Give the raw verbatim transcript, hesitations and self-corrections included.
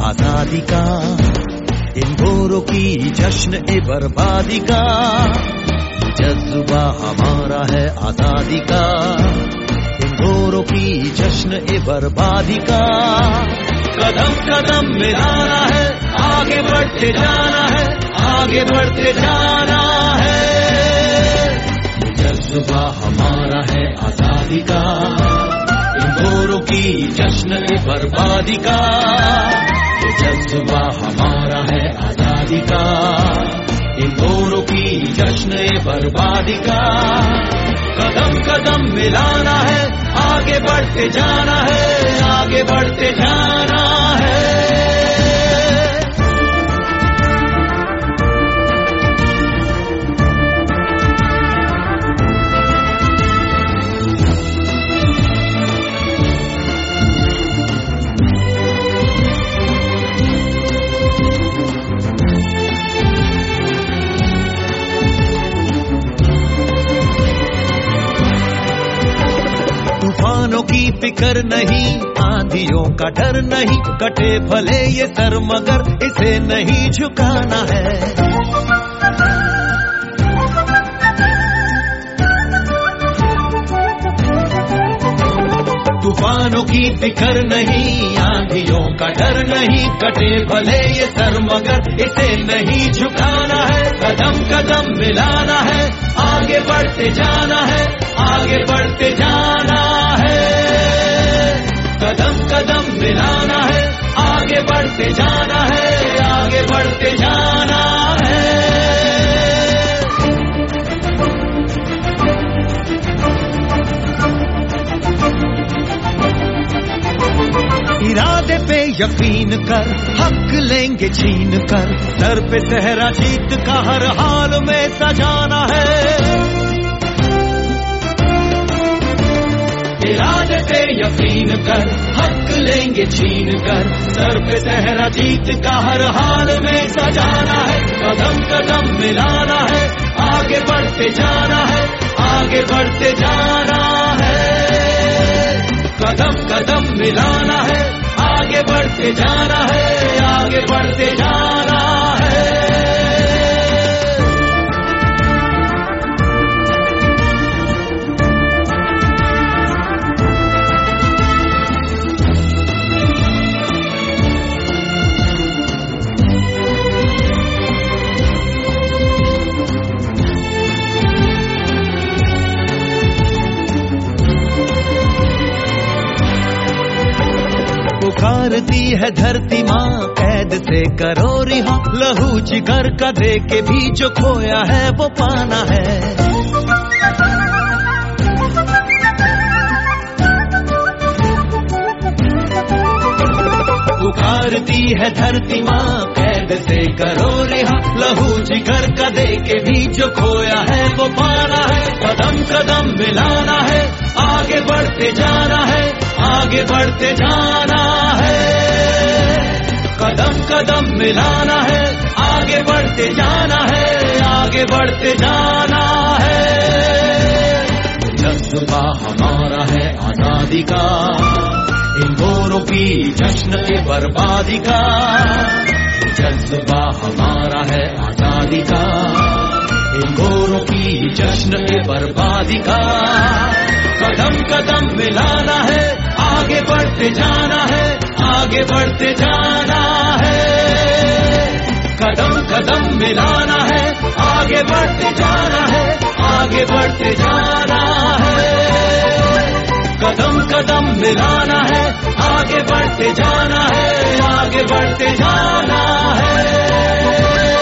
आजादी का, इन गोरों की जश्न ए बर्बादी का। जज्बा हमारा है आजादी का, इन गोरों की जश्न ए बर्बादी का। कदम कदम मिलाना है, आगे बढ़ते जाना है, आगे बढ़ते जाना है। जज्बा हमारा है आजादी का, इन गोरों की जश्न ए बर्बादी का। जज्बा हमारा है आजादी का, इन गोरों की जश्न ए बर्बादी का। कदम कदम मिलाना है, आगे बढ़ते जाना है, आगे बढ़ते जाना है। तूफानों की फिक्र नहीं, आंधियों का डर नहीं, कटे भले ये सर मगर इसे नहीं झुकाना है। तूफानों की फिक्र नहीं, आंधियों का डर नहीं, कटे भले ये सर मगर इसे नहीं झुकाना है। कदम कदम मिलाना है, आगे बढ़ते जाना है, आगे बढ़ते जाना है। कदम कदम मिलाना है, आगे बढ़ते जाना है, आगे बढ़ते जाना है। इरादे पे यकीन कर, हक लेंगे छीन कर, सर पे सहरा जीत का हर हाल में सजाना है। इरादे पे यकीन कर, हक लेंगे छीन कर, सर पे सहरा जीत का हर हाल में सजाना है। कदम कदम मिलाना है, आगे बढ़ते जाना है, आगे बढ़ते जाना है। कदम कदम मिलाना है, आगे बढ़ते जाना है, आगे बढ़ते जाना है। पुकारती है धरती माँ, कैद से करो रिहा, लहू जिगर का दे के भी जो खोया है वो पाना है। पुकारती है धरती माँ, कैद से करो रिहा, लहू जिगर का दे के भी जो खोया है वो पाना है। कदम कदम मिलाना है, आगे बढ़ते जाना है, आगे बढ़ते जाना है। कदम कदम मिलाना है, आगे बढ़ते जाना है, आगे बढ़ते जाना है। जज्बा हमारा है आजादी का, इन गोरों की जश्न ए बर्बादी का। जज्बा हमारा है आजादी का, इन गोरों की जश्न ए बर्बादी का। कदम कदम मिलाना है, आगे बढ़ते जाना है, आगे बढ़ते जाना है। कदम कदम मिलाना है, आगे बढ़ते जाना है, आगे बढ़ते जाना है। कदम कदम मिलाना है, आगे बढ़ते जाना है, आगे बढ़ते जाना है।